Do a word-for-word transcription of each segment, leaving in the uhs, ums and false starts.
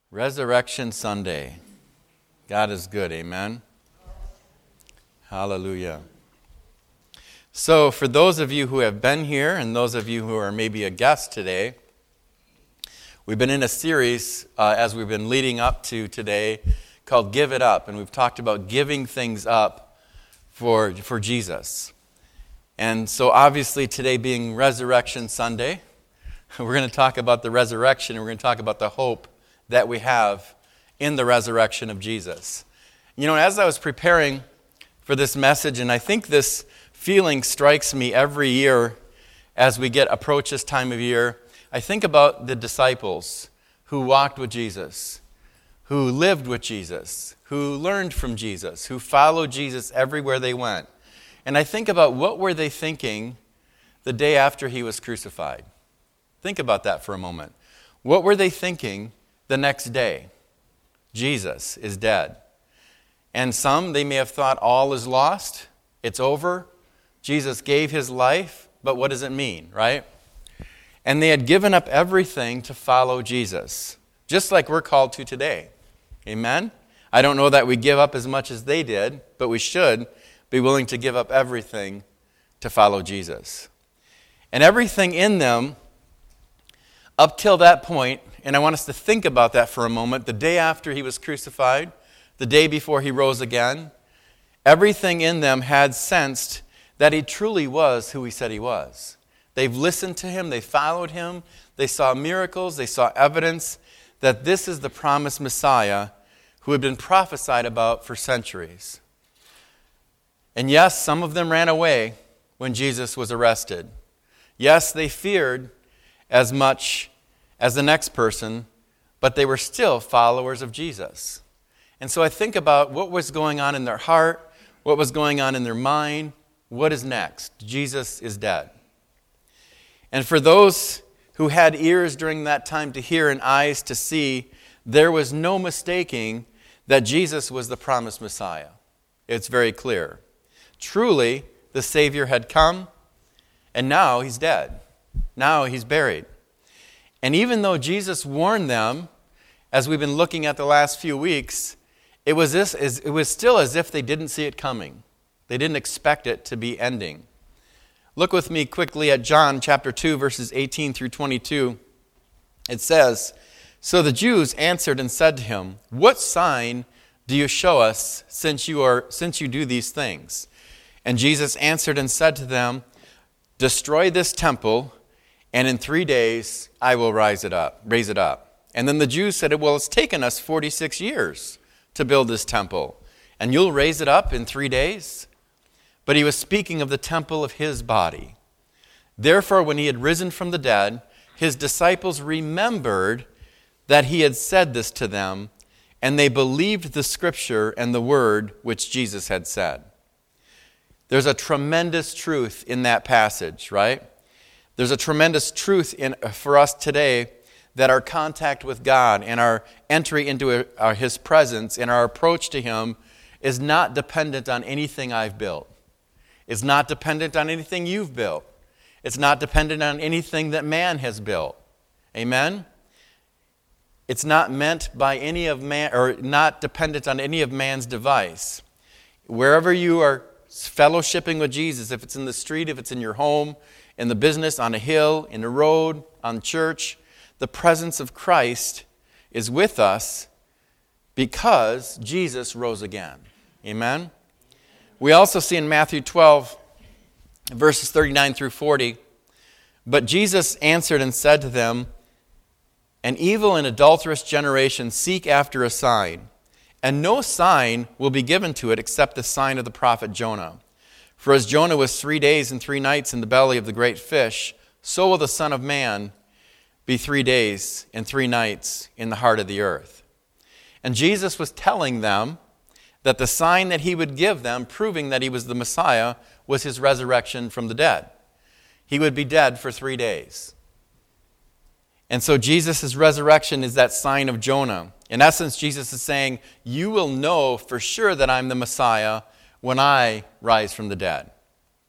Resurrection Sunday. God is good, amen? Hallelujah. So for those of you who have been here and those of you who are maybe a guest today, we've been in a series uh, as we've been leading up to today called Give It Up, and we've talked about giving things up for, for Jesus. And so obviously today being Resurrection Sunday, we're going to talk about the resurrection, and we're going to talk about the hope that we have in the resurrection of Jesus. You know, as I was preparing for this message, and I think this feeling strikes me every year as we get approach this time of year, I think about the disciples who walked with Jesus, who lived with Jesus, who learned from Jesus, who followed Jesus everywhere they went. And I think about what were they thinking the day after he was crucified. Think about that for a moment. What were they thinking the next day? Jesus is dead. And some, they may have thought all is lost. It's over. Jesus gave his life, but what does it mean, right? And they had given up everything to follow Jesus, just like we're called to today. Amen? I don't know that we give up as much as they did, but we should be willing to give up everything to follow Jesus. And everything in them, up till that point, and I want us to think about that for a moment, the day after he was crucified, the day before he rose again, everything in them had sensed that he truly was who he said he was. They've listened to him, they followed him, they saw miracles, they saw evidence that this is the promised Messiah who had been prophesied about for centuries. And yes, some of them ran away when Jesus was arrested. Yes, they feared as much as the next person, but they were still followers of Jesus. And so I think about what was going on in their heart, what was going on in their mind. What is next? Jesus is dead. And for those who had ears during that time to hear and eyes to see, there was no mistaking that Jesus was the promised Messiah. It's very clear. Truly, the Savior had come, and now he's dead. Now he's buried. And even though Jesus warned them, as we've been looking at the last few weeks, it was this, it was still as if they didn't see it coming. They didn't expect it to be ending. Look with me quickly at John chapter two, verses eighteen through twenty-two. It says, "So the Jews answered and said to him, 'What sign do you show us since you are since you do these things?' And Jesus answered and said to them, 'Destroy this temple, and in three days I will rise it up, raise it up.' And then the Jews said, 'Well, it's taken us forty-six years to build this temple, and you'll raise it up in three days?' But he was speaking of the temple of his body. Therefore, when he had risen from the dead, his disciples remembered that he had said this to them, and they believed the scripture and the word which Jesus had said." There's a tremendous truth in that passage, right? There's a tremendous truth in, for us today that our contact with God and our entry into a, his presence and our approach to him is not dependent on anything I've built. It's not dependent on anything you've built. It's not dependent on anything that man has built. Amen? It's not meant by any of man, or not dependent on any of man's device. Wherever you are fellowshipping with Jesus, if it's in the street, if it's in your home, in the business, on a hill, in the road, on church, the presence of Christ is with us because Jesus rose again. Amen? We also see in Matthew twelve, verses thirty-nine through forty, "But Jesus answered and said to them, 'An evil and adulterous generation seek after a sign, and no sign will be given to it except the sign of the prophet Jonah. For as Jonah was three days and three nights in the belly of the great fish, so will the Son of Man be three days and three nights in the heart of the earth.'" And Jesus was telling them that the sign that he would give them, proving that he was the Messiah, was his resurrection from the dead. He would be dead for three days. And so Jesus' resurrection is that sign of Jonah. In essence, Jesus is saying, you will know for sure that I'm the Messiah when I rise from the dead.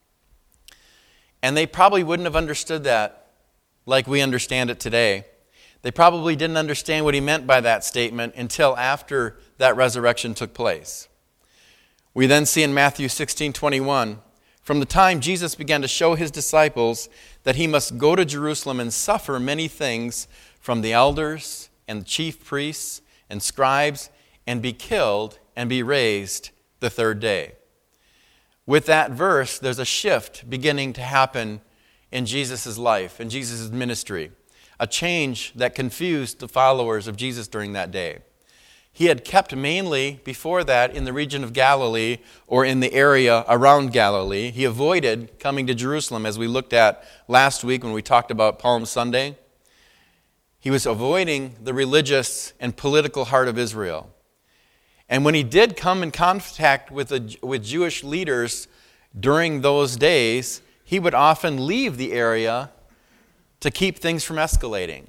And they probably wouldn't have understood that like we understand it today. They probably didn't understand what he meant by that statement until after that resurrection took place. We then see in Matthew sixteen twenty-one, from the time Jesus began to show his disciples that he must go to Jerusalem and suffer many things from the elders and the chief priests and scribes and be killed and be raised the third day. With that verse, there's a shift beginning to happen in Jesus' life, in Jesus' ministry, a change that confused the followers of Jesus during that day. He had kept mainly, before that, in the region of Galilee or in the area around Galilee. He avoided coming to Jerusalem, as we looked at last week when we talked about Palm Sunday. He was avoiding the religious and political heart of Israel. And when he did come in contact with, the, with Jewish leaders during those days, he would often leave the area to keep things from escalating.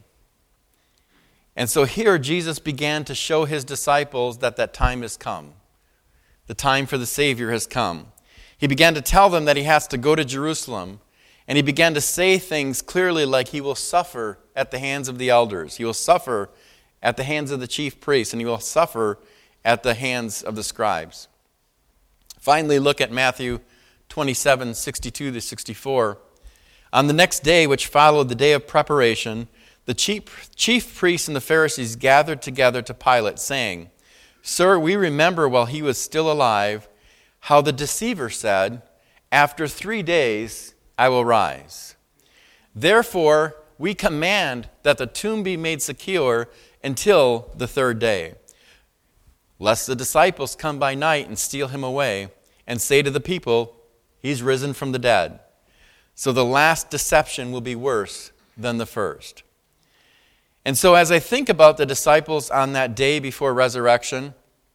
And so here Jesus began to show his disciples that that time has come. The time for the Savior has come. He began to tell them that he has to go to Jerusalem, and he began to say things clearly like he will suffer at the hands of the elders. He will suffer at the hands of the chief priests, and he will suffer at the hands of the scribes. Finally, look at Matthew twenty-seven, sixty-two to sixty-four. On the next day, which followed the day of preparation, the chief, chief priests and the Pharisees gathered together to Pilate, saying, "Sir, we remember while he was still alive how the deceiver said, 'After three days I will rise.' Therefore, we command that the tomb be made secure until the third day, lest the disciples come by night and steal him away and say to the people, 'He's risen from the dead.' So the last deception will be worse than the first." And so as I think about the disciples on that day before resurrection,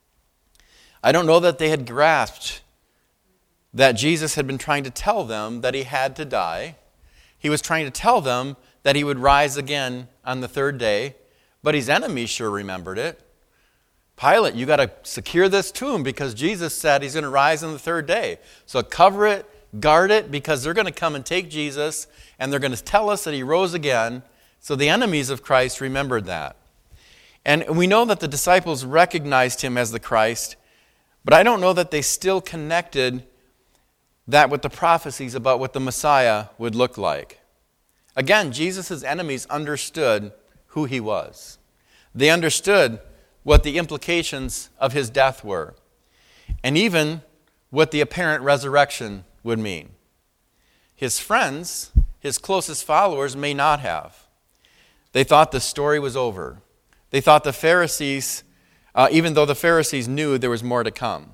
I don't know that they had grasped that Jesus had been trying to tell them that he had to die. He was trying to tell them that he would rise again on the third day, but his enemies sure remembered it. Pilate, you got to secure this tomb because Jesus said he's going to rise on the third day. So cover it, guard it, because they're going to come and take Jesus, and they're going to tell us that he rose again. So the enemies of Christ remembered that. And we know that the disciples recognized him as the Christ, but I don't know that they still connected that with the prophecies about what the Messiah would look like. Again, Jesus' enemies understood who he was. They understood what the implications of his death were, and even what the apparent resurrection would mean. His friends, his closest followers, may not have. They thought the story was over. They thought the Pharisees, uh, even though the Pharisees knew there was more to come.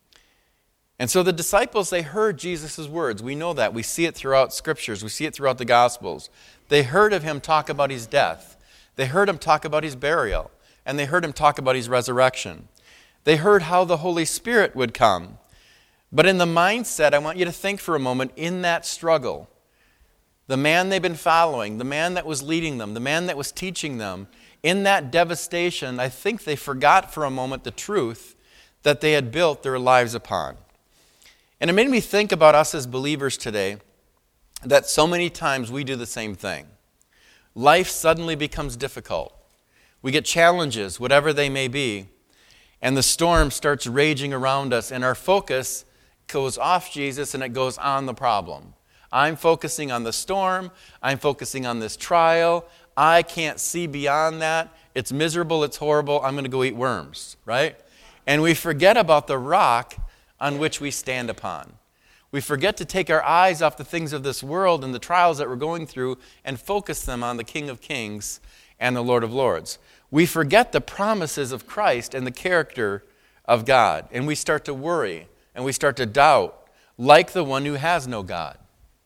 And so the disciples, they heard Jesus' words. We know that. We see it throughout Scriptures. We see it throughout the Gospels. They heard of him talk about his death. They heard him talk about his burial. And they heard him talk about his resurrection. They heard how the Holy Spirit would come. But in the mindset, I want you to think for a moment, in that struggle, the man they've been following, the man that was leading them, the man that was teaching them, in that devastation, I think they forgot for a moment the truth that they had built their lives upon. And it made me think about us as believers today, that so many times we do the same thing. Life suddenly becomes difficult. We get challenges, whatever they may be, and the storm starts raging around us, and our focus goes off Jesus and it goes on the problem. I'm focusing on the storm. I'm focusing on this trial. I can't see beyond that. It's miserable. It's horrible. I'm going to go eat worms, right? And we forget about the rock on which we stand upon. We forget to take our eyes off the things of this world and the trials that we're going through and focus them on the King of Kings and the Lord of Lords. We forget the promises of Christ and the character of God. And we start to worry and we start to doubt like the one who has no God.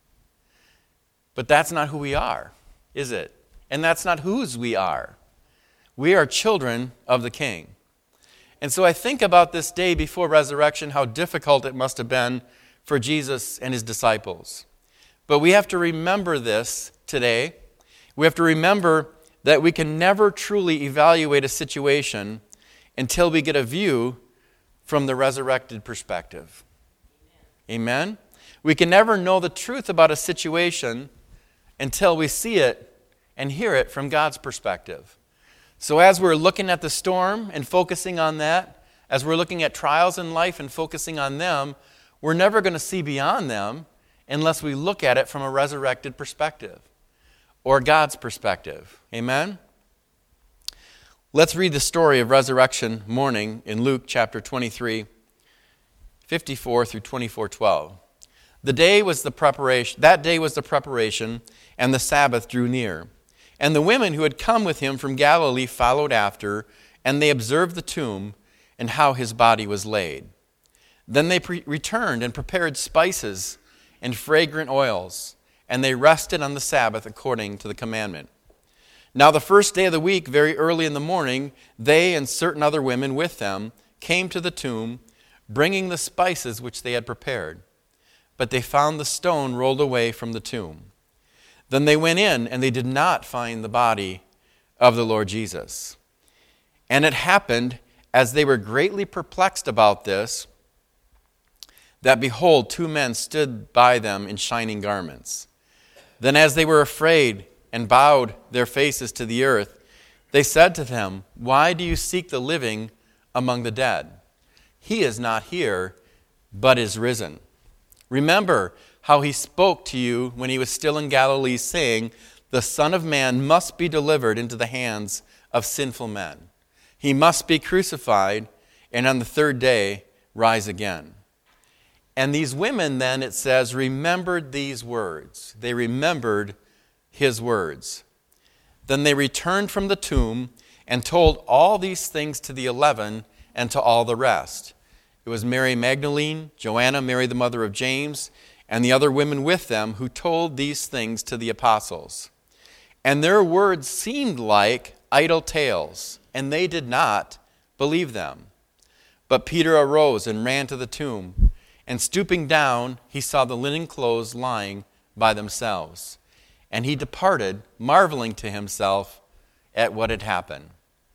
But that's not who we are, is it? And that's not whose we are. We are children of the King. And so I think about this day before resurrection, how difficult it must have been for Jesus and his disciples. But we have to remember this today. We have to remember that we can never truly evaluate a situation until we get a view from the resurrected perspective. Amen? Amen? We can never know the truth about a situation until we see it and hear it from God's perspective. So as we're looking at the storm and focusing on that, as we're looking at trials in life and focusing on them, we're never going to see beyond them unless we look at it from a resurrected perspective or God's perspective. Amen? Let's read the story of resurrection morning in Luke chapter twenty-three, fifty-four through twenty-four twelve. The day was the preparation, that day was the preparation, and the Sabbath drew near. And the women who had come with him from Galilee followed after, and they observed the tomb and how his body was laid. Then they pre- returned and prepared spices and fragrant oils, and they rested on the Sabbath according to the commandment. Now the first day of the week, very early in the morning, they and certain other women with them came to the tomb, bringing the spices which they had prepared. But they found the stone rolled away from the tomb. Then they went in, and they did not find the body of the Lord Jesus. And it happened, as they were greatly perplexed about this, that behold, two men stood by them in shining garments. Then as they were afraid and bowed their faces to the earth, they said to them, "Why do you seek the living among the dead? He is not here, but is risen. Remember how he spoke to you when he was still in Galilee, saying, 'The Son of Man must be delivered into the hands of sinful men. He must be crucified, and on the third day rise again.'" And these women then, it says, remembered these words. They remembered his words. Then they returned from the tomb and told all these things to the eleven and to all the rest. It was Mary Magdalene, Joanna, Mary the mother of James, and the other women with them who told these things to the apostles. And their words seemed like idle tales, and they did not believe them. But Peter arose and ran to the tomb, and stooping down, he saw the linen clothes lying by themselves. And he departed, marveling to himself at what had happened.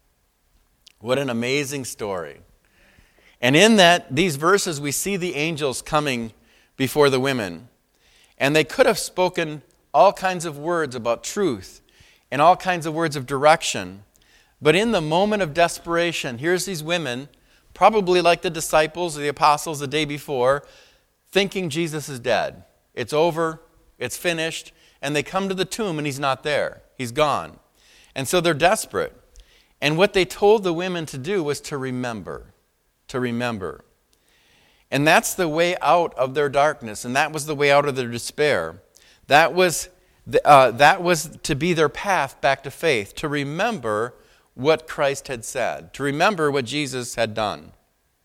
What an amazing story. And in that, these verses, we see the angels coming before the women. And they could have spoken all kinds of words about truth and all kinds of words of direction. But in the moment of desperation, here's these women, probably like the disciples or the apostles the day before, thinking Jesus is dead. It's over, it's finished, and they come to the tomb and he's not there. He's gone. And so they're desperate. And what they told the women to do was to remember, to remember. And that's the way out of their darkness, and that was the way out of their despair. That was, the, uh, that was to be their path back to faith, to remember what Christ had said, to remember what Jesus had done.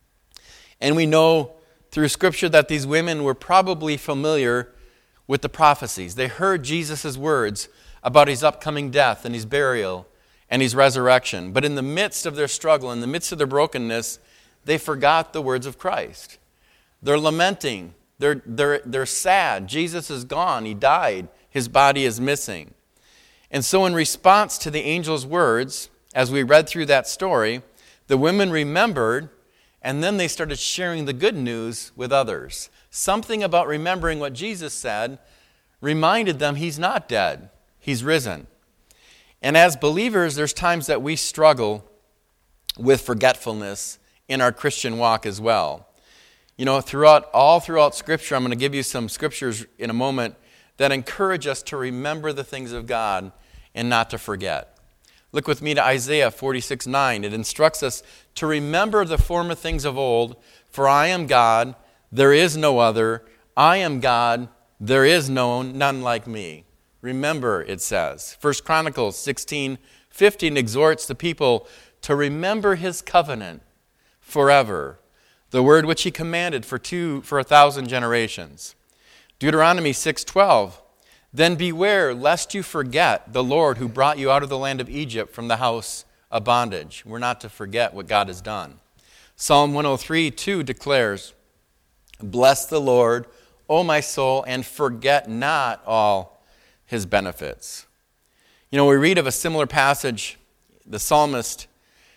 And we know through Scripture that these women were probably familiar with the prophecies. They heard Jesus' words about his upcoming death and his burial and his resurrection. But in the midst of their struggle, in the midst of their brokenness, they forgot the words of Christ. They're lamenting. They're, they're, they're sad. Jesus is gone. He died. His body is missing. And so in response to the angel's words, as we read through that story, the women remembered, and then they started sharing the good news with others. Something about remembering what Jesus said reminded them he's not dead. He's risen. And as believers, there's times that we struggle with forgetfulness in our Christian walk as well. You know, throughout all throughout Scripture, I'm going to give you some scriptures in a moment that encourage us to remember the things of God and not to forget. Look with me to Isaiah forty-six nine. It instructs us to remember the former things of old, for I am God, there is no other. I am God, there is no none like me. Remember, it says. First Chronicles sixteen fifteen exhorts the people to remember his covenant forever, the word which he commanded for two for a thousand generations. Deuteronomy six twelve. Then beware lest you forget the Lord who brought you out of the land of Egypt from the house of bondage. We're not to forget what God has done. Psalm one oh three two declares, "Bless the Lord, O my soul, and forget not all his benefits." You know, we read of a similar passage, the psalmist,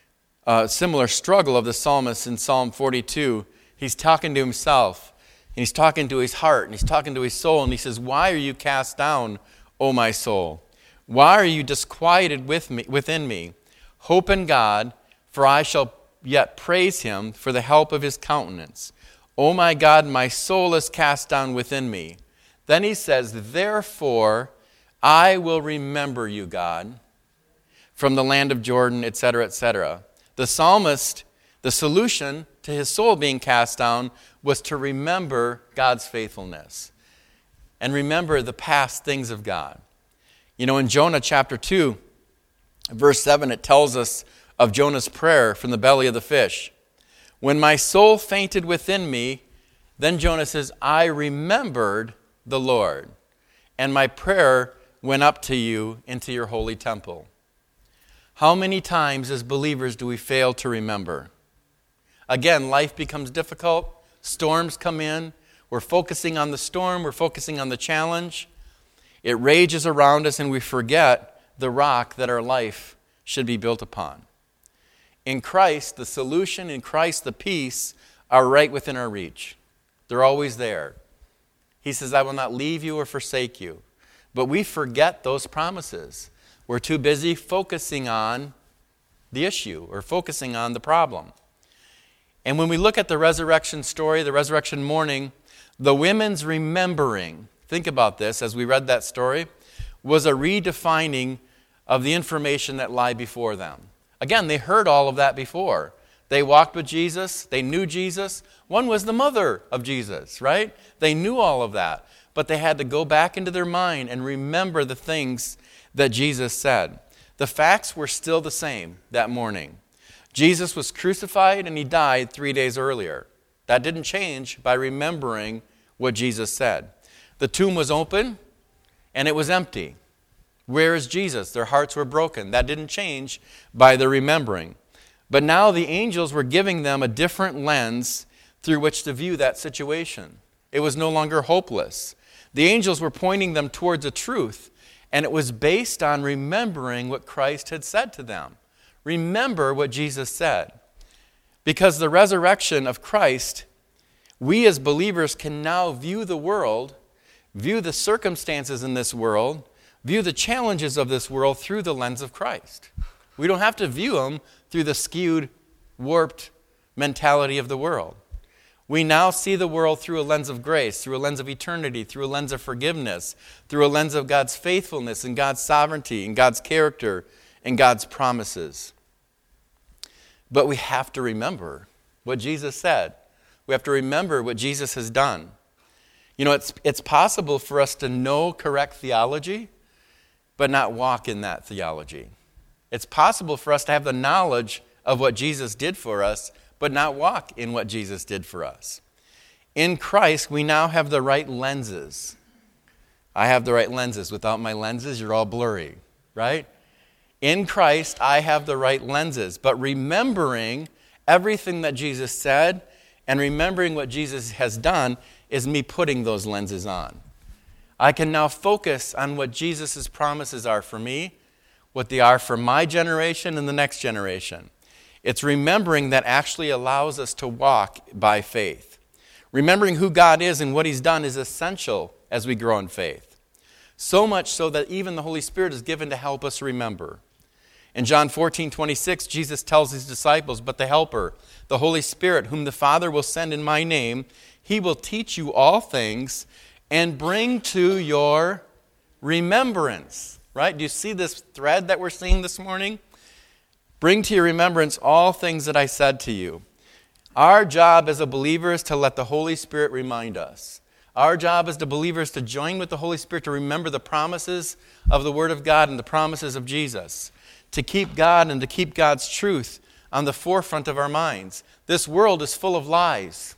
a similar struggle of the psalmist in Psalm forty-two. He's talking to himself, and he's talking to his heart, and he's talking to his soul, and he says, "Why are you cast down, O my soul? Why are you disquieted with me, within me? Hope in God, for I shall yet praise him for the help of his countenance. O my God, my soul is cast down within me. Then he says, therefore, I will remember you, God, from the land of Jordan, et cetera, et cetera. The psalmist, the solution to his soul being cast down was to remember God's faithfulness and remember the past things of God. You know, in Jonah chapter two, verse seven, it tells us of Jonah's prayer from the belly of the fish. When my soul fainted within me, then Jonah says, I remembered the Lord, and my prayer went up to you into your holy temple. How many times as believers do we fail to remember? Again, life becomes difficult. Storms come in. We're focusing on the storm. We're focusing on the challenge. It rages around us, and we forget the rock that our life should be built upon. In Christ, the solution, in Christ, the peace, are right within our reach. They're always there. He says, I will not leave you or forsake you. But we forget those promises. We're too busy focusing on the issue or focusing on the problem. And when we look at the resurrection story, the resurrection morning, the women's remembering, think about this as we read that story, was a redefining of the information that lie before them. Again, they heard all of that before. They walked with Jesus. They knew Jesus. One was the mother of Jesus, right? They knew all of that. But they had to go back into their mind and remember the things that Jesus said. The facts were still the same that morning. Jesus was crucified and he died three days earlier. That didn't change by remembering what Jesus said. The tomb was open and it was empty. Where is Jesus? Their hearts were broken. That didn't change by their remembering. But now the angels were giving them a different lens through which to view that situation. It was no longer hopeless. The angels were pointing them towards a truth, and it was based on remembering what Christ had said to them. Remember what Jesus said. Because the resurrection of Christ, we as believers can now view the world, view the circumstances in this world, view the challenges of this world through the lens of Christ. We don't have to view them through the skewed, warped mentality of the world. We now see the world through a lens of grace, through a lens of eternity, through a lens of forgiveness, through a lens of God's faithfulness and God's sovereignty and God's character and God's promises. But we have to remember what Jesus said. We have to remember what Jesus has done. You know, it's, it's possible for us to know correct theology, but not walk in that theology. It's possible for us to have the knowledge of what Jesus did for us, but not walk in what Jesus did for us. In Christ, we now have the right lenses. I have the right lenses. Without my lenses, you're all blurry, right? In Christ, I have the right lenses. But remembering everything that Jesus said and remembering what Jesus has done is me putting those lenses on. I can now focus on what Jesus' promises are for me, what they are for my generation and the next generation. It's remembering that actually allows us to walk by faith. Remembering who God is and what he's done is essential as we grow in faith. So much so that even the Holy Spirit is given to help us remember. In John fourteen twenty-six, Jesus tells his disciples, but the Helper, the Holy Spirit, whom the Father will send in my name, he will teach you all things and bring to your remembrance. Right? Do you see this thread that we're seeing this morning? Bring to your remembrance all things that I said to you. Our job as a believer is to let the Holy Spirit remind us. Our job as the believers to join with the Holy Spirit to remember the promises of the Word of God and the promises of Jesus. To keep God and to keep God's truth on the forefront of our minds. This world is full of lies.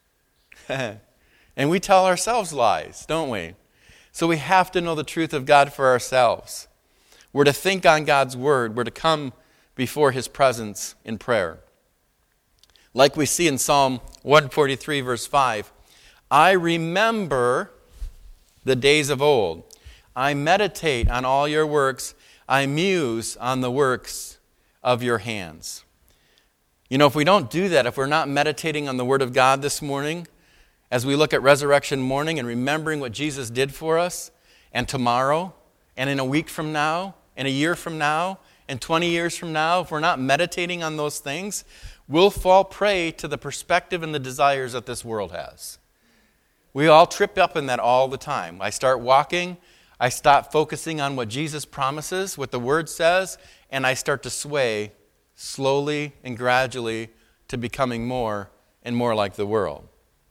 And we tell ourselves lies, don't we? So we have to know the truth of God for ourselves. We're to think on God's Word. We're to come before his presence in prayer. Like we see in Psalm one forty-three, verse five, I remember the days of old. I meditate on all your works. I muse on the works of your hands. You know, if we don't do that, if we're not meditating on the Word of God this morning, as we look at resurrection morning and remembering what Jesus did for us, and tomorrow, And in a week from now, and a year from now, and twenty years from now, if we're not meditating on those things, we'll fall prey to the perspective and the desires that this world has. We all trip up in that all the time. I start walking, I stop focusing on what Jesus promises, what the Word says, and I start to sway slowly and gradually to becoming more and more like the world.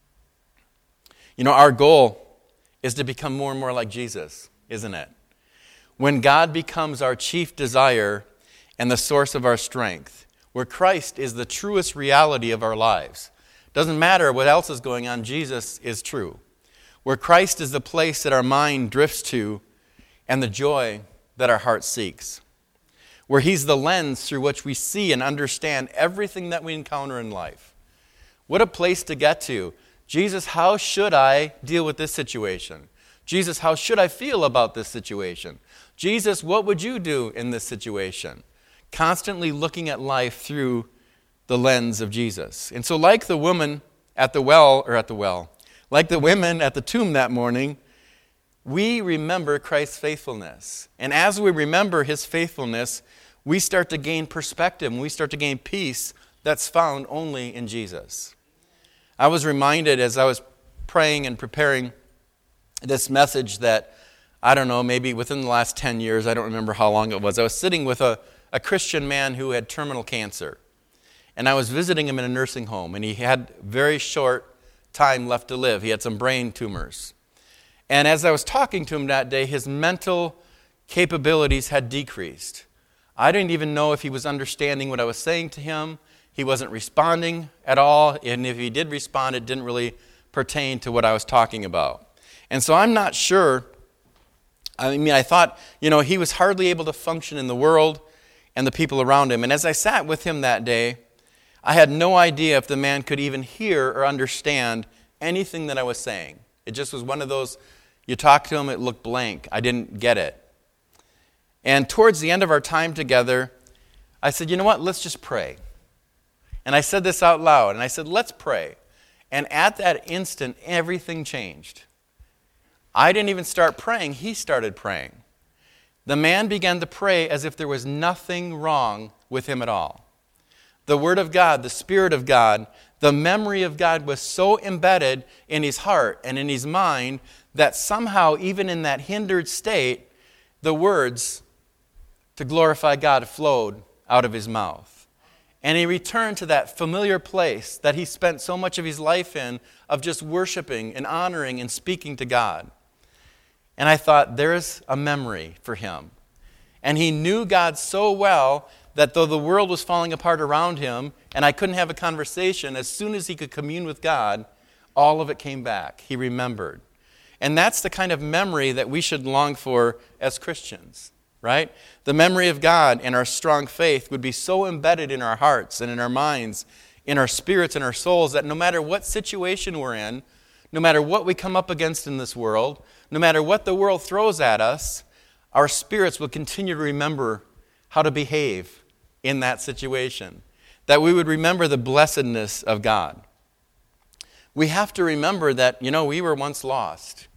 You know, our goal is to become more and more like Jesus, isn't it? When God becomes our chief desire and the source of our strength, where Christ is the truest reality of our lives. Doesn't matter what else is going on, Jesus is true. Where Christ is the place that our mind drifts to and the joy that our heart seeks. Where He's the lens through which we see and understand everything that we encounter in life. What a place to get to. Jesus, how should I deal with this situation? Jesus, how should I feel about this situation? Jesus, what would you do in this situation? Constantly looking at life through the lens of Jesus. And so like the woman at the well, or at the well, like the women at the tomb that morning, we remember Christ's faithfulness. And as we remember His faithfulness, we start to gain perspective, and we start to gain peace that's found only in Jesus. I was reminded as I was praying and preparing this message that, I don't know, maybe within the last ten years, I don't remember how long it was, I was sitting with a, a Christian man who had terminal cancer. And I was visiting him in a nursing home, and he had very short time left to live. He had some brain tumors. And as I was talking to him that day, his mental capabilities had decreased. I didn't even know if he was understanding what I was saying to him. He wasn't responding at all, and if he did respond, it didn't really pertain to what I was talking about. And so I'm not sure. I mean, I thought, you know, he was hardly able to function in the world and the people around him. And as I sat with him that day, I had no idea if the man could even hear or understand anything that I was saying. It just was one of those, you talk to him, it looked blank. I didn't get it. And towards the end of our time together, I said, you know what, let's just pray. And I said this out loud, and I said, let's pray. And at that instant, everything changed. I didn't even start praying, he started praying. The man began to pray as if there was nothing wrong with him at all. The Word of God, the Spirit of God, the memory of God was so embedded in his heart and in his mind that somehow, even in that hindered state, the words to glorify God flowed out of his mouth. And he returned to that familiar place that he spent so much of his life in, of just worshiping and honoring and speaking to God. And I thought, there's a memory for him. And he knew God so well that though the world was falling apart around him, and I couldn't have a conversation, as soon as he could commune with God, all of it came back. He remembered. And that's the kind of memory that we should long for as Christians, right? The memory of God and our strong faith would be so embedded in our hearts and in our minds, in our spirits and our souls, that no matter what situation we're in, no matter what we come up against in this world, no matter what the world throws at us, our spirits will continue to remember how to behave in that situation. That we would remember the blessedness of God. We have to remember that, you know, we were once lost.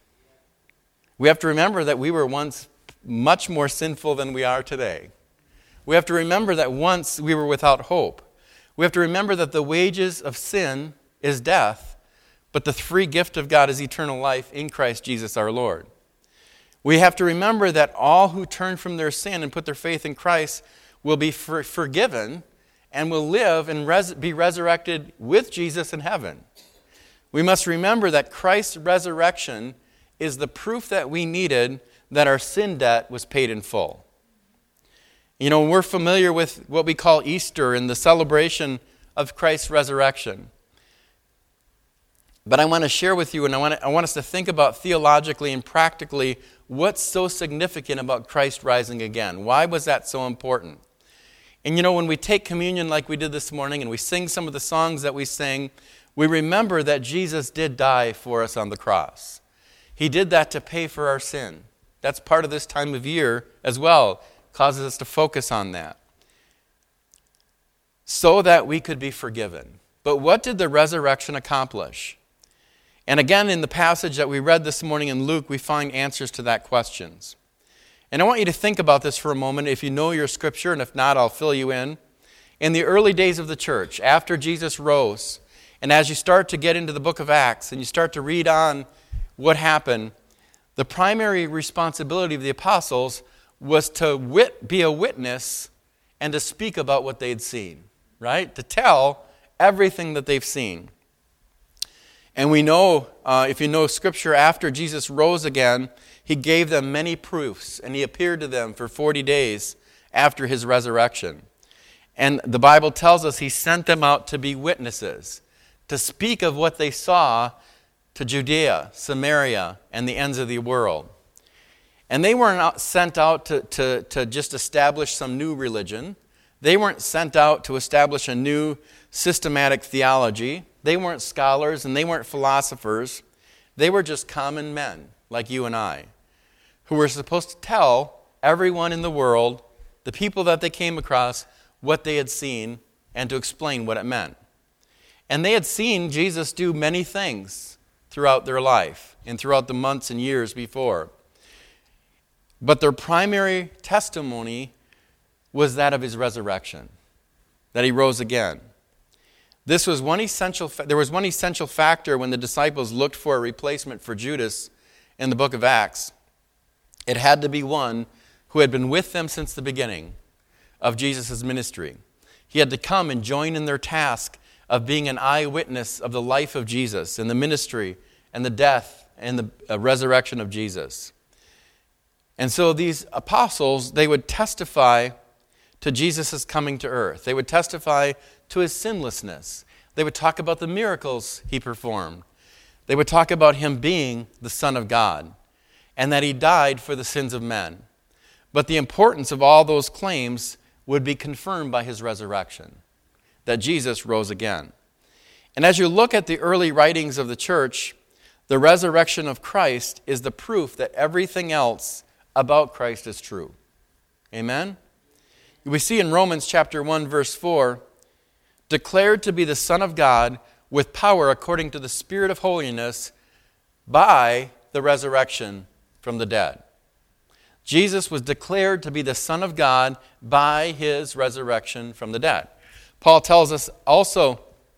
We have to remember that we were once much more sinful than we are today. We have to remember that once we were without hope. We have to remember that the wages of sin is death, but the free gift of God is eternal life in Christ Jesus our Lord. We have to remember that all who turn from their sin and put their faith in Christ will be for- forgiven and will live and res- be resurrected with Jesus in heaven. We must remember that Christ's resurrection is the proof that we needed that our sin debt was paid in full. You know, we're familiar with what we call Easter and the celebration of Christ's resurrection. But I want to share with you, and I want, to, I want us to think about theologically and practically what's so significant about Christ rising again. Why was that so important? And you know, when we take communion like we did this morning and we sing some of the songs that we sing, we remember that Jesus did die for us on the cross. He did that to pay for our sin. That's part of this time of year as well. Causes us to focus on that. So that we could be forgiven. But what did the resurrection accomplish? And again, in the passage that we read this morning in Luke, we find answers to that questions. And I want you to think about this for a moment if you know your scripture, and if not, I'll fill you in. In the early days of the church, after Jesus rose, and as you start to get into the book of Acts and you start to read on what happened, the primary responsibility of the apostles was to wit- be a witness and to speak about what they'd seen, right? To tell everything that they've seen. And we know, uh, if you know Scripture, after Jesus rose again, he gave them many proofs, and he appeared to them for forty days after his resurrection. And the Bible tells us he sent them out to be witnesses, to speak of what they saw to Judea, Samaria, and the ends of the world. And they weren't sent out to, to, to just establish some new religion. They weren't sent out to establish a new systematic theology. They weren't scholars and they weren't philosophers. They were just common men like you and I, who were supposed to tell everyone in the world, the people that they came across, what they had seen and to explain what it meant. And they had seen Jesus do many things throughout their life and throughout the months and years before. But their primary testimony was that of his resurrection, that he rose again. This was one essential. Fa- there was one essential factor when the disciples looked for a replacement for Judas in the book of Acts. It had to be one who had been with them since the beginning of Jesus' ministry. He had to come and join in their task of being an eyewitness of the life of Jesus and the ministry and the death and the uh, resurrection of Jesus. And so these apostles, they would testify to Jesus' coming to earth. They would testify to his sinlessness. They would talk about the miracles he performed. They would talk about him being the Son of God and that he died for the sins of men. But the importance of all those claims would be confirmed by his resurrection, that Jesus rose again. And as you look at the early writings of the church, the resurrection of Christ is the proof that everything else about Christ is true. Amen? We see in Romans chapter one, verse four, declared to be the Son of God with power according to the Spirit of holiness by the resurrection from the dead. Jesus was declared to be the Son of God by his resurrection from the dead. Paul tells us also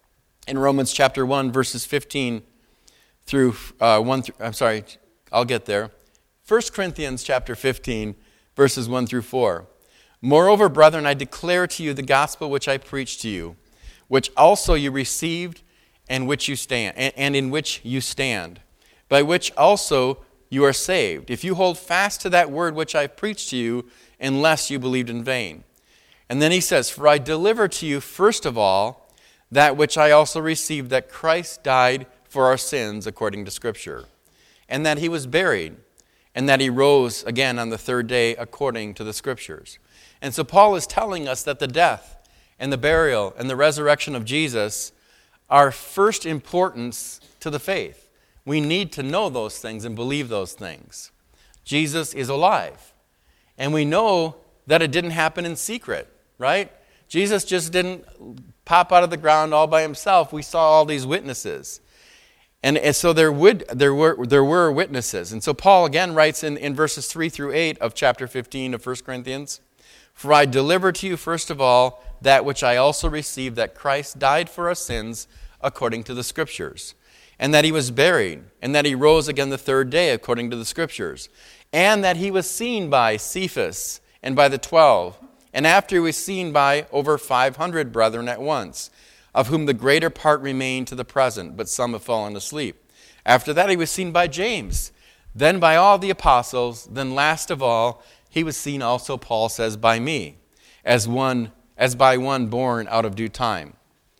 in Romans chapter one, verses fifteen through uh, one. Through, I'm sorry, I'll get there. First Corinthians chapter fifteen, verses one through four. Moreover, brethren, I declare to you the gospel which I preached to you, which also you received, and which you stand, and, and in which you stand, by which also you are saved, if you hold fast to that word which I preached to you, unless you believed in vain. And then he says, for I deliver to you first of all that which I also received, that Christ died for our sins according to Scripture, and that he was buried, and that he rose again on the third day according to the Scriptures. And so Paul is telling us that the death and the burial and the resurrection of Jesus are first importance to the faith. We need to know those things and believe those things. Jesus is alive. And we know that it didn't happen in secret, right? Jesus just didn't pop out of the ground all by himself. We saw all these witnesses. And, and so there would there were there were witnesses. And so Paul again writes in, in verses three through eight of chapter fifteen of First Corinthians, for I deliver to you first of all that which I also received, that Christ died for our sins according to the Scriptures, and that he was buried, and that he rose again the third day according to the Scriptures, and that he was seen by Cephas and by the twelve, and after he was seen by over five hundred brethren at once, of whom the greater part remain to the present, but some have fallen asleep. After that he was seen by James, then by all the apostles, then last of all he was seen also, Paul says, by me, as one as by one born out of due time.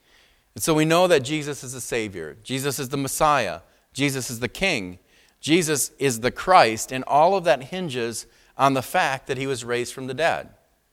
And so we know that Jesus is the Savior. Jesus is the Messiah. Jesus is the King. Jesus is the Christ, and all of that hinges on the fact that he was raised from the dead.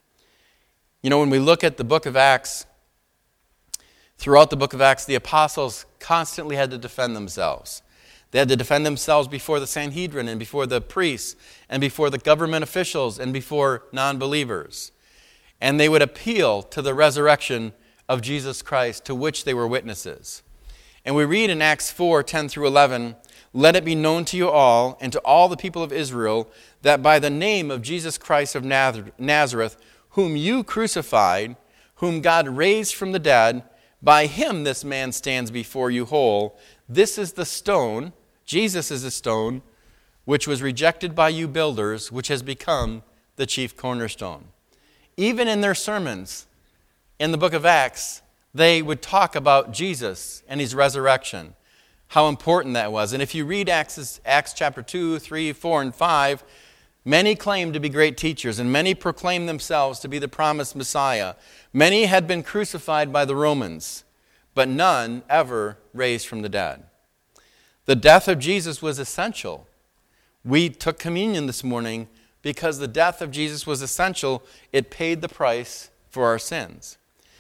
You know, when we look at the book of Acts, throughout the book of Acts, the apostles constantly had to defend themselves. They had to defend themselves before the Sanhedrin and before the priests and before the government officials and before non-believers. And they would appeal to the resurrection of Jesus Christ, to which they were witnesses. And we read in Acts four, ten through eleven, "Let it be known to you all and to all the people of Israel that by the name of Jesus Christ of Nazareth, whom you crucified, whom God raised from the dead, by him this man stands before you whole. This is the stone," Jesus is the stone, "which was rejected by you builders, which has become the chief cornerstone." Even in their sermons in the book of Acts, they would talk about Jesus and his resurrection, how important that was. And if you read Acts, Acts chapter two, three, four, and five, many claimed to be great teachers, and many proclaimed themselves to be the promised Messiah. Many had been crucified by the Romans, but none ever raised from the dead. The death of Jesus was essential. We took communion this morning because the death of Jesus was essential. It paid the price for our sins.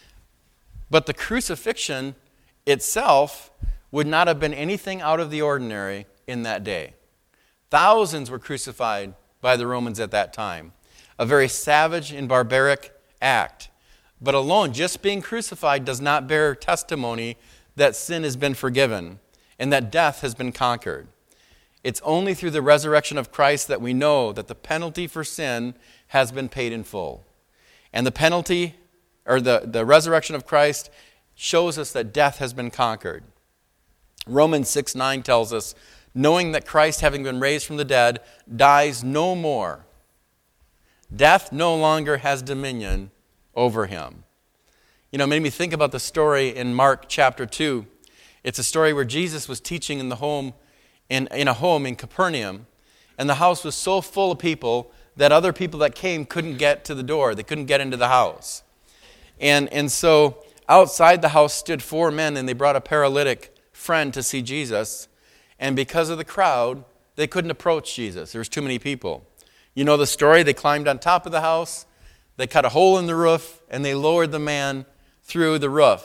But the crucifixion itself would not have been anything out of the ordinary in that day. Thousands were crucified by the Romans at that time. A very savage and barbaric act. But alone, just being crucified does not bear testimony that sin has been forgiven and that death has been conquered. It's only through the resurrection of Christ that we know that the penalty for sin has been paid in full. And the penalty, or the, the resurrection of Christ, shows us that death has been conquered. Romans six nine tells us, "Knowing that Christ, having been raised from the dead, dies no more. Death no longer has dominion over him." You know, it made me think about the story in Mark chapter two. It's a story where Jesus was teaching in the home, in, in a home in Capernaum, and the house was so full of people that other people that came couldn't get to the door. They couldn't get into the house. And, and so outside the house stood four men, and they brought a paralytic friend to see Jesus. And because of the crowd, they couldn't approach Jesus. There was too many people. You know the story. They climbed on top of the house, they cut a hole in the roof, and they lowered the man through the roof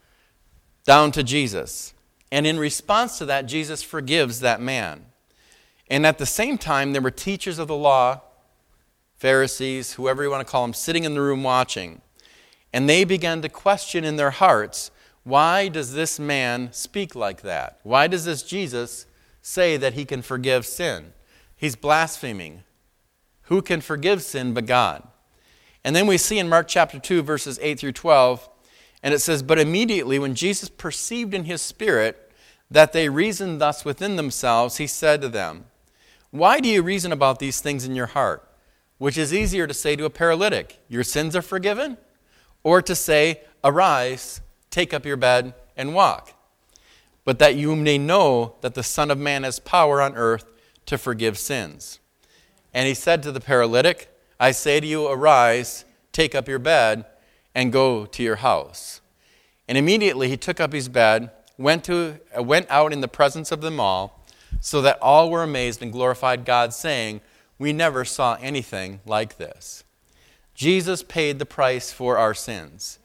down to Jesus. And in response to that, Jesus forgives that man. And at the same time, there were teachers of the law, Pharisees, whoever you want to call them, sitting in the room watching. And they began to question in their hearts, why does this man speak like that? Why does this Jesus say that he can forgive sin? He's blaspheming. Who can forgive sin but God? And then we see in Mark chapter two, verses eight through twelve, and it says, "But immediately when Jesus perceived in his spirit that they reasoned thus within themselves, he said to them, 'Why do you reason about these things in your heart? Which is easier to say to a paralytic, your sins are forgiven? Or to say, arise, take up your bed, and walk? But that you may know that the Son of Man has power on earth to forgive sins.' And he said to the paralytic, 'I say to you, arise, take up your bed, and go to your house.' And immediately he took up his bed, went to went out in the presence of them all, so that all were amazed and glorified God, saying, 'We never saw anything like this.'" Jesus paid the price for our sins.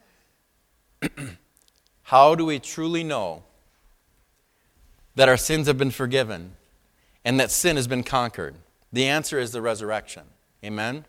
How do we truly know that our sins have been forgiven and that sin has been conquered? The answer is the resurrection. Amen?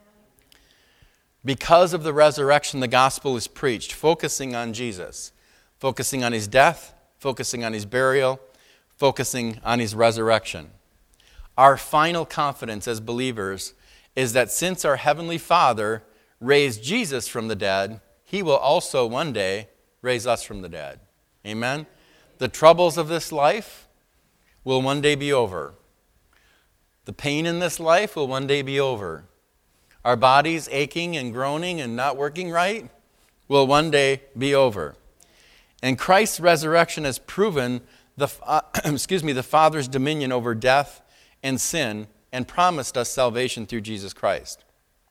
Because of the resurrection, the gospel is preached, focusing on Jesus, focusing on his death, focusing on his burial, focusing on his resurrection. Our final confidence as believers is that since our Heavenly Father raised Jesus from the dead, he will also one day raise us from the dead. Amen? The troubles of this life will one day be over. The pain in this life will one day be over. Our bodies aching and groaning and not working right will one day be over. And Christ's resurrection has proven the, uh, excuse me, the Father's dominion over death and sin and promised us salvation through Jesus Christ.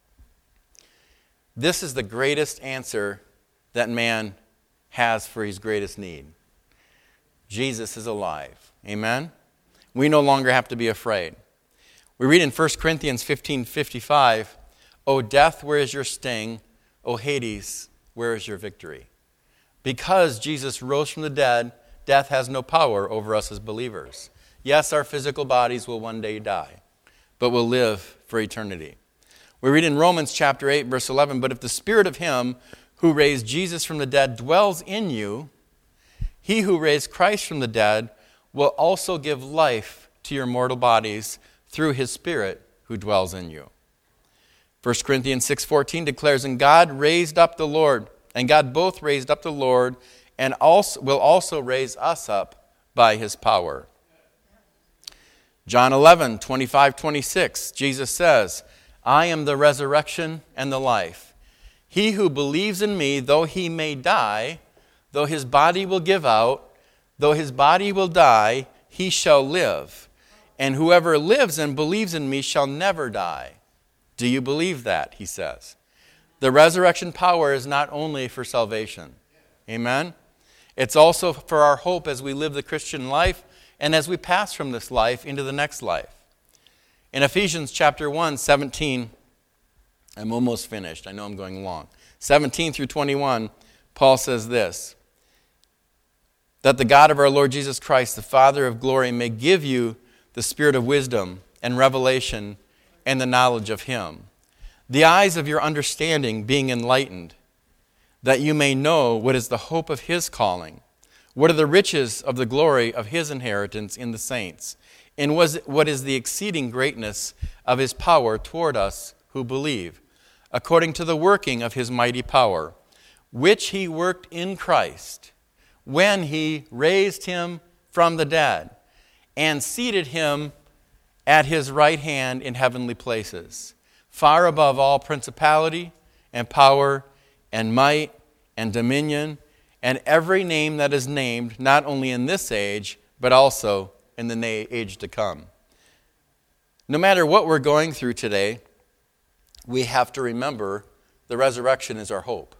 This is the greatest answer that man has for his greatest need. Jesus is alive. Amen? We no longer have to be afraid. We read in First Corinthians fifteen fifty-five, "O death, where is your sting? O Hades, where is your victory?" Because Jesus rose from the dead, death has no power over us as believers. Yes, our physical bodies will one day die, but will live for eternity. We read in Romans chapter eight, verse eleven, "But if the spirit of him who raised Jesus from the dead dwells in you, He who raised Christ from the dead will also give life to your mortal bodies through his Spirit who dwells in you. First Corinthians six fourteen declares, and God raised up the Lord, and God both raised up the Lord, and also will also raise us up by his power. John eleven twenty-five twenty-six, Jesus says, I am the resurrection and the life. He who believes in me, though he may die, though his body will give out, though his body will die, he shall live. And whoever lives and believes in me shall never die. Do you believe that? He says. The resurrection power is not only for salvation. Amen? It's also for our hope as we live the Christian life and as we pass from this life into the next life. In Ephesians chapter one, seventeen, I'm almost finished. I know I'm going long. seventeen through twenty-one, Paul says this, that the God of our Lord Jesus Christ, the Father of glory, may give you the spirit of wisdom and revelation and the knowledge of him, the eyes of your understanding being enlightened, that you may know what is the hope of his calling, what are the riches of the glory of his inheritance in the saints, and what is the exceeding greatness of his power toward us who believe, according to the working of his mighty power, which he worked in Christ, when he raised him from the dead and seated him at his right hand in heavenly places, far above all principality and power and might and dominion and every name that is named, not only in this age, but also in the na- age to come. No matter what we're going through today, we have to remember the resurrection is our hope.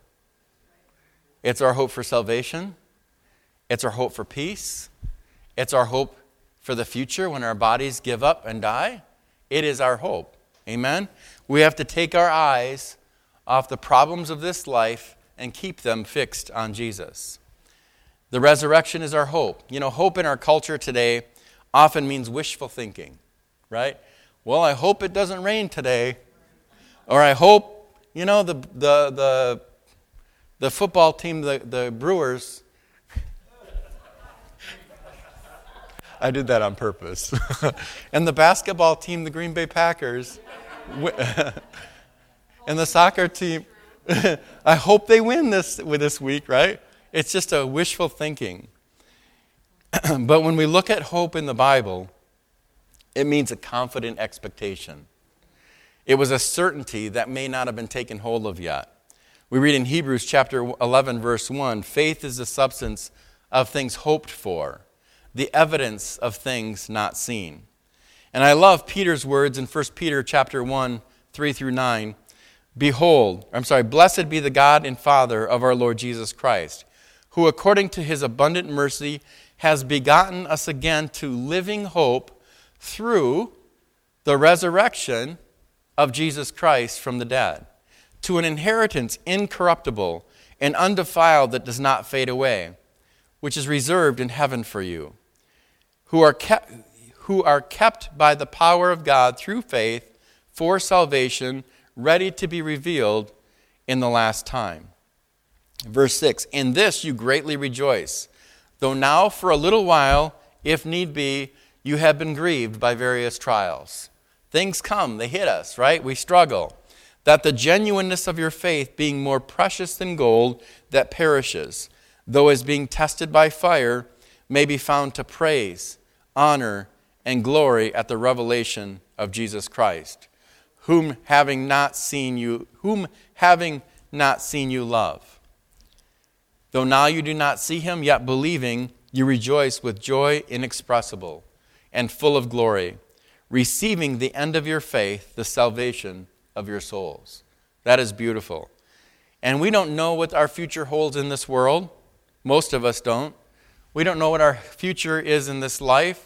It's our hope for salvation. It's our hope for peace. It's our hope for the future when our bodies give up and die. It is our hope. Amen? We have to take our eyes off the problems of this life and keep them fixed on Jesus. The resurrection is our hope. You know, hope in our culture today often means wishful thinking, right? Well, I hope it doesn't rain today. Or I hope, you know, the the the, the football team, the, the Brewers, I did that on purpose. And the basketball team, the Green Bay Packers, and the soccer team, I hope they win this with this week, right? It's just a wishful thinking. But when we look at hope in the Bible, it means a confident expectation. It was a certainty that may not have been taken hold of yet. We read in Hebrews chapter eleven, verse one, faith is the substance of things hoped for, the evidence of things not seen. And I love Peter's words in First Peter chapter one, three through nine. Behold, I'm sorry, blessed be the God and Father of our Lord Jesus Christ, who according to his abundant mercy has begotten us again to living hope through the resurrection of Jesus Christ from the dead, to an inheritance incorruptible and undefiled that does not fade away, which is reserved in heaven for you, who are kept, who are kept by the power of God through faith for salvation, ready to be revealed in the last time. Verse six, in this you greatly rejoice, though now for a little while, if need be, you have been grieved by various trials. Things come, they hit us, right? We struggle. That the genuineness of your faith, being more precious than gold that perishes, though is being tested by fire, may be found to praise, honor, and glory at the revelation of Jesus Christ, whom having not seen you, whom having not seen you love. Though now you do not see him, yet believing, you rejoice with joy inexpressible and full of glory, receiving the end of your faith, the salvation of your souls. That is beautiful. And we don't know what our future holds in this world. Most of us don't. We don't know what our future is in this life.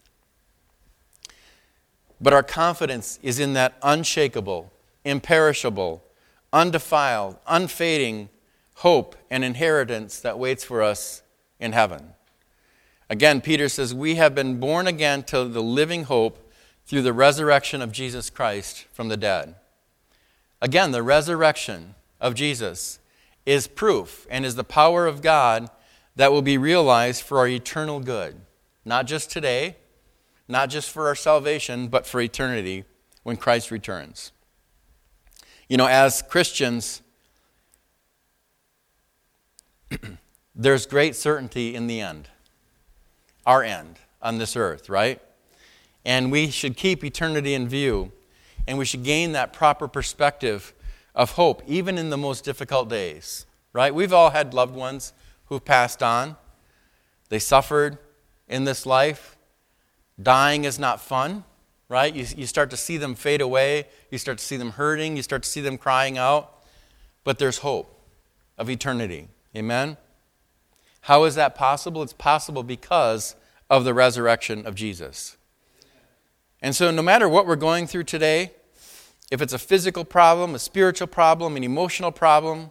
But our confidence is in that unshakable, imperishable, undefiled, unfading hope and inheritance that waits for us in heaven. Again, Peter says, we have been born again to the living hope through the resurrection of Jesus Christ from the dead. Again, the resurrection of Jesus is proof and is the power of God that will be realized for our eternal good. Not just today, not just for our salvation, but for eternity when Christ returns. You know, as Christians, there's great certainty in the end. Our end on this earth, right? And we should keep eternity in view. And we should gain that proper perspective of hope, even in the most difficult days, right? We've all had loved ones who've passed on. They suffered in this life. Dying is not fun, right? You, you start to see them fade away. You start to see them hurting. You start to see them crying out. But there's hope of eternity. Amen? How is that possible? It's possible because of the resurrection of Jesus. And so no matter what we're going through today, if it's a physical problem, a spiritual problem, an emotional problem,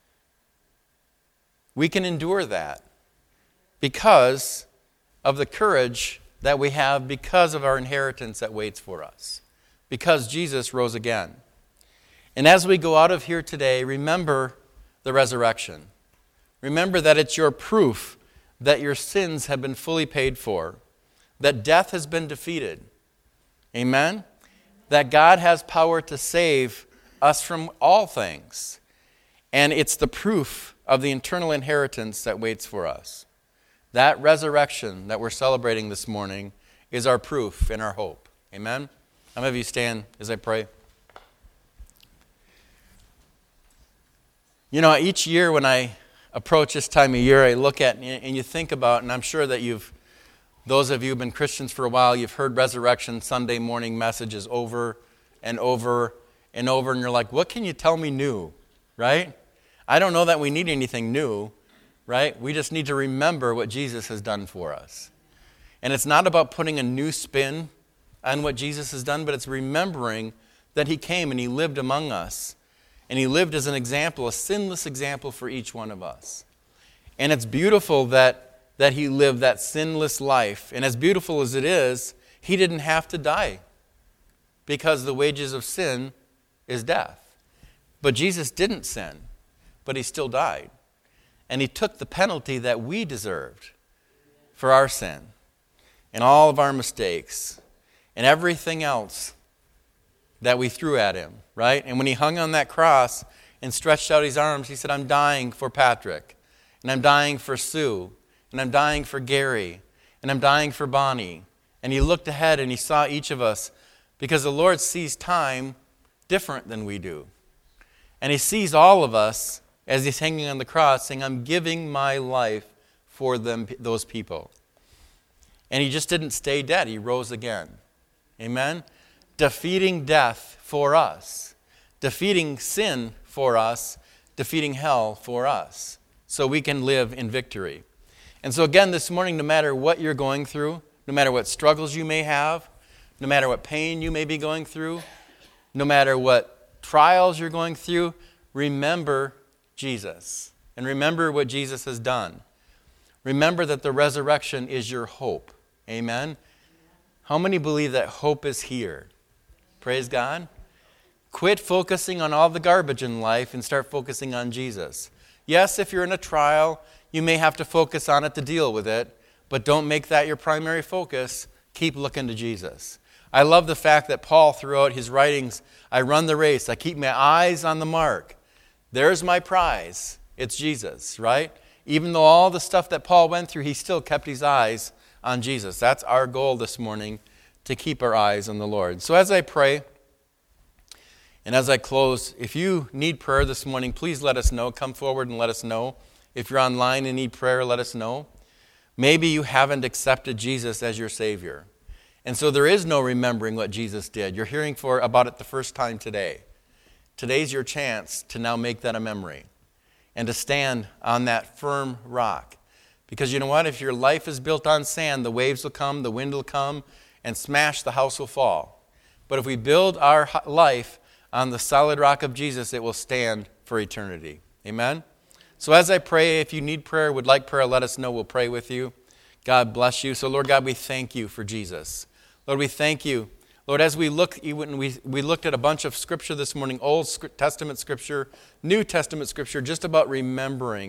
we can endure that because of the courage that we have, because of our inheritance that waits for us, because Jesus rose again. And as we go out of here today, remember the resurrection. Remember that it's your proof that your sins have been fully paid for, that death has been defeated. Amen? That God has power to save us from all things. And it's the proof of the eternal inheritance that waits for us. That resurrection that we're celebrating this morning is our proof and our hope. Amen? How many of you stand as I pray? You know, each year when I approach this time of year, I look at and you think about, and I'm sure that you've, those of you who've been Christians for a while, you've heard Resurrection Sunday morning messages over and over and over, and you're like, what can you tell me new, right? I don't know that we need anything new, right? We just need to remember what Jesus has done for us. And it's not about putting a new spin on what Jesus has done, but it's remembering that he came and he lived among us. And he lived as an example, a sinless example for each one of us. And it's beautiful that, that he lived that sinless life. And as beautiful as it is, he didn't have to die because the wages of sin is death. But Jesus didn't sin, but he still died. And he took the penalty that we deserved for our sin and all of our mistakes and everything else that we threw at him, right? And when he hung on that cross and stretched out his arms, he said, I'm dying for Patrick, and I'm dying for Sue, and I'm dying for Gary, and I'm dying for Bonnie. And he looked ahead and he saw each of us because the Lord sees time different than we do. And he sees all of us as he's hanging on the cross saying, I'm giving my life for them, those people. And he just didn't stay dead. He rose again. Amen? Defeating death for us, defeating sin for us, defeating hell for us, so we can live in victory. And so again, this morning, no matter what you're going through, no matter what struggles you may have, no matter what pain you may be going through, no matter what trials you're going through, remember Jesus and remember what Jesus has done. Remember that the resurrection is your hope. Amen? How many believe that hope is here? Praise God. Quit focusing on all the garbage in life and start focusing on Jesus. Yes, if you're in a trial, you may have to focus on it to deal with it, but don't make that your primary focus. Keep looking to Jesus. I love the fact that Paul, throughout his writings, I run the race. I keep my eyes on the mark. There's my prize. It's Jesus, right? Even though all the stuff that Paul went through, he still kept his eyes on Jesus. That's our goal this morning, to keep our eyes on the Lord. So as I pray, and as I close, if you need prayer this morning, please let us know. Come forward and let us know. If you're online and need prayer, let us know. Maybe you haven't accepted Jesus as your Savior. And so there is no remembering what Jesus did. You're hearing for about it the first time today. Today's your chance to now make that a memory and to stand on that firm rock. Because you know what? If your life is built on sand, the waves will come, the wind will come, and smash, the house will fall. But if we build our life on the solid rock of Jesus, it will stand for eternity. Amen? So as I pray, if you need prayer, would like prayer, let us know. We'll pray with you. God bless you. So Lord God, we thank you for Jesus. Lord, we thank you. Lord, as we look, even we, we looked at a bunch of scripture this morning, Old Testament scripture, New Testament scripture, just about remembering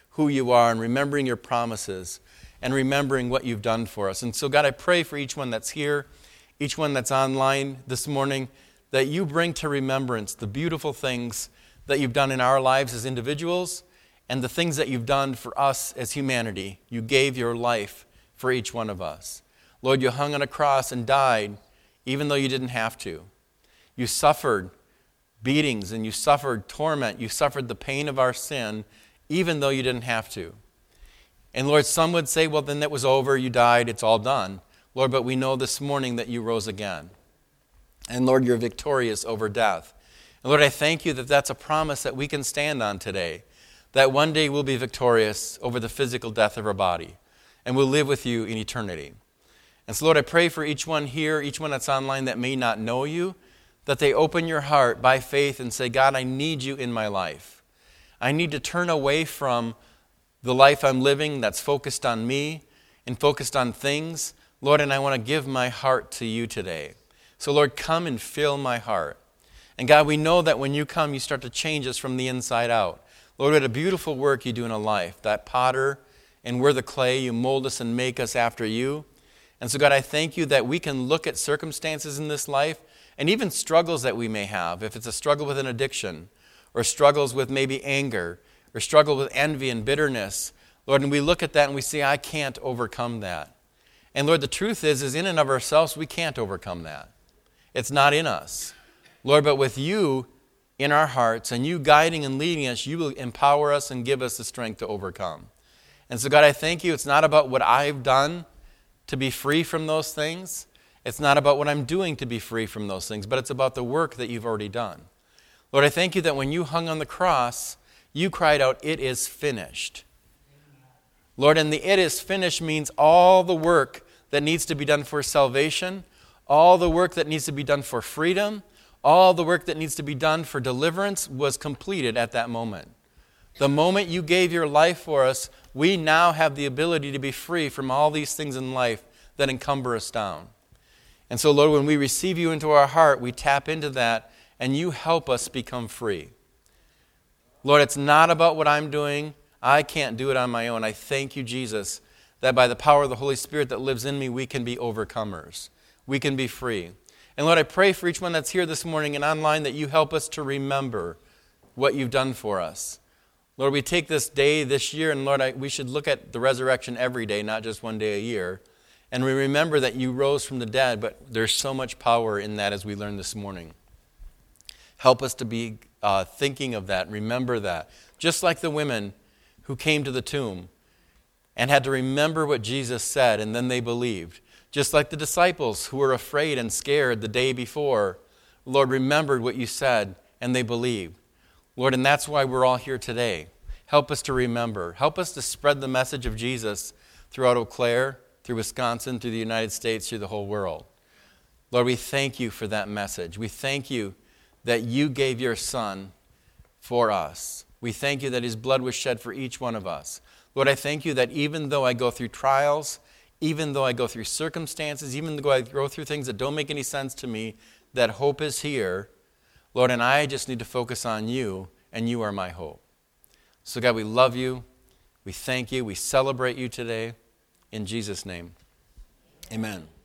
who you are and remembering your promises and remembering what you've done for us. And so, God, I pray for each one that's here, each one that's online this morning, that you bring to remembrance the beautiful things that you've done in our lives as individuals and the things that you've done for us as humanity. You gave your life for each one of us. Lord, you hung on a cross and died even though you didn't have to. You suffered beatings and you suffered torment. You suffered the pain of our sin even though you didn't have to. And Lord, some would say, well, then it was over, you died, it's all done. Lord, but we know this morning that you rose again. And Lord, you're victorious over death. And Lord, I thank you that that's a promise that we can stand on today, that one day we'll be victorious over the physical death of our body, and we'll live with you in eternity. And so, Lord, I pray for each one here, each one that's online that may not know you, that they open your heart by faith and say, God, I need you in my life. I need to turn away from the life I'm living that's focused on me and focused on things, Lord, and I want to give my heart to you today. So, Lord, come and fill my heart. And God, we know that when you come, you start to change us from the inside out. Lord, what a beautiful work you do in a life. That potter, and we're the clay. You mold us and make us after you. And so, God, I thank you that we can look at circumstances in this life and even struggles that we may have. If it's a struggle with an addiction, or struggles with maybe anger, or struggle with envy and bitterness, Lord, and we look at that and we say, I can't overcome that. And Lord, the truth is, is in and of ourselves, we can't overcome that. It's not in us. Lord, but with you in our hearts and you guiding and leading us, you will empower us and give us the strength to overcome. And so, God, I thank you. It's not about what I've done to be free from those things. It's not about what I'm doing to be free from those things, but it's about the work that you've already done. Lord, I thank you that when you hung on the cross, you cried out, it is finished. Lord, and the it is finished means all the work that needs to be done for salvation, all the work that needs to be done for freedom, all the work that needs to be done for deliverance was completed at that moment. The moment you gave your life for us, we now have the ability to be free from all these things in life that encumber us down. And so, Lord, when we receive you into our heart, we tap into that, and you help us become free. Lord, it's not about what I'm doing. I can't do it on my own. I thank you, Jesus, that by the power of the Holy Spirit that lives in me, we can be overcomers. We can be free. And Lord, I pray for each one that's here this morning and online that you help us to remember what you've done for us. Lord, we take this day, this year, and Lord, I, we should look at the resurrection every day, not just one day a year. And we remember that you rose from the dead, but there's so much power in that as we learned this morning. Help us to be uh, thinking of that, remember that. Just like the women who came to the tomb and had to remember what Jesus said, and then they believed. Just like the disciples who were afraid and scared the day before, Lord, remembered what you said, and they believed. Lord, and that's why we're all here today. Help us to remember. Help us to spread the message of Jesus throughout Eau Claire, through Wisconsin, through the United States, through the whole world. Lord, we thank you for that message. We thank you that you gave your Son for us. We thank you that his blood was shed for each one of us. Lord, I thank you that even though I go through trials, even though I go through circumstances, even though I go through things that don't make any sense to me, that hope is here. Lord, and I just need to focus on you, and you are my hope. So God, we love you. We thank you. We celebrate you today. In Jesus' name, amen.